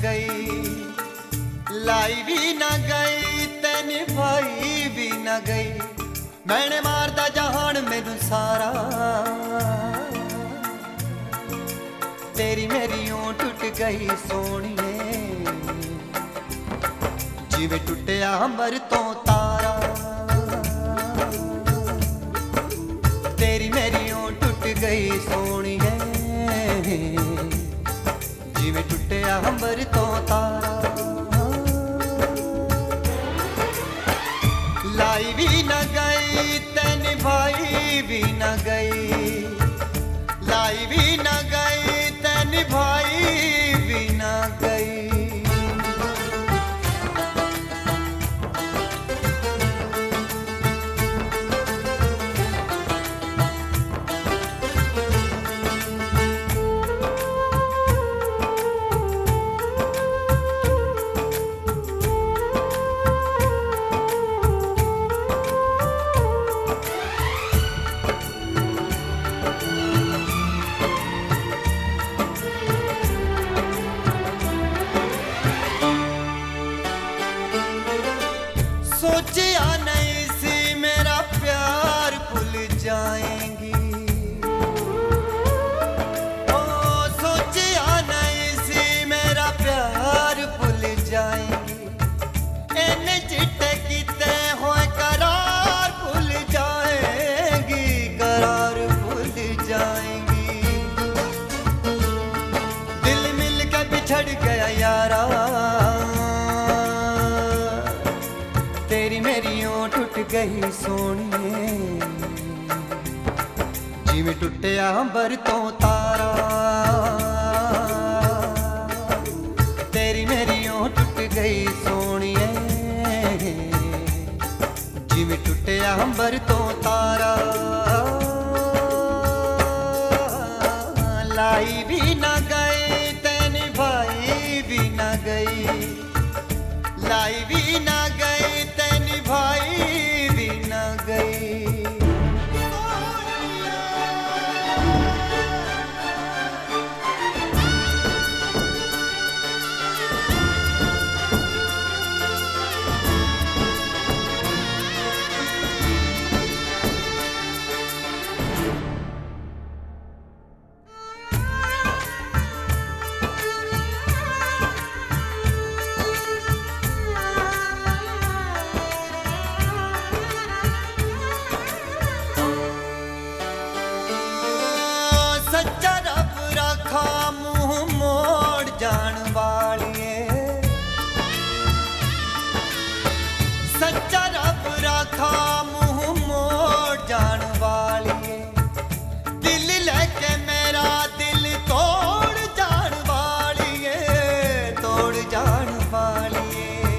गई, लाई भी न गई ते निभाई भी न गई। मैंने मारदा जहान मैनू सारा, तेरी मेरी ऊं टुट गई सोहणीए, जिवें टुटिया अंबर तो तारा। तेरी मेरी ऊं टुट गई सोहणीए, जिवें टुटिया अंबर तो तारा। लाई भी न गई ते निभाई भी न गई, लाई भी न गई ते निभाई भी न गई। सोचिया नहीं सी मेरा प्यार भूल जाएंगी, ओ सोचिया नहीं सी मेरा प्यार भूल जाएंगी। इन्ने चिट्टे कीते होए करार भूल जाएंगी, करार भूल जाएंगी। दिल मिल के बिछड़ गया यारा, तेरी मेरी ऊं टुट गई सोहणीए, जिवें टुटिया अंबर तो तारा। तेरी मेरी ऊं टुट गई सोहणीए, जिवें टुटिया अंबर तो तारा। लाई भी न गई ते निभाई भी न गई, लाई भी न गई ते निभाई भी न गई। सच्चा रब रखा मुंह मोड़ जान वालिए, सच्चा रब रखा मुंह मोड़ जान वालिए। दिल लेके मेरा दिल तोड़ जान वालिए, तोड़ जान वालिए।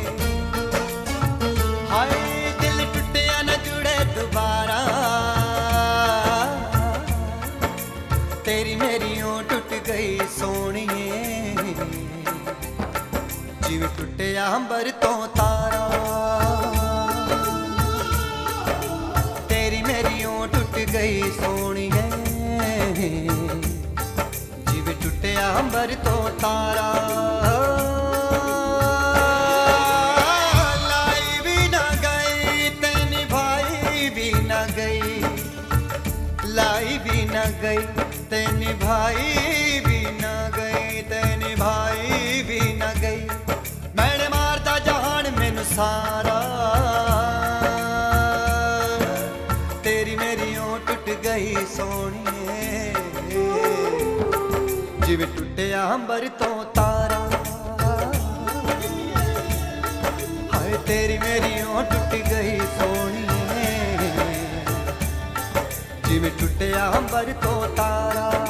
हाय दिल टुटिया न जुड़े दोबारा, तेरी मेरी ऊं टुट गई सोहणीए, जिवें टुटिया अंबर तो तारा। तेरी मेरी ऊं टुट गई सोहणीए, जिवें टुटिया अंबर तो तारा। लाई भी न गई ते निभाई भी न गई, लाई भी न गई ते निभाई भी न गई, ते निभाई भी न गई। मैंने मारदा जहान मैनू सारा, तेरी मेरी ऊं टुट गई सोहणीए, जिवें टुटिया अंबर तो तारा। हाय तेरी मेरी ऊं टुट गई सोहणीए, जिवें टुटिया अंबर तो तारा।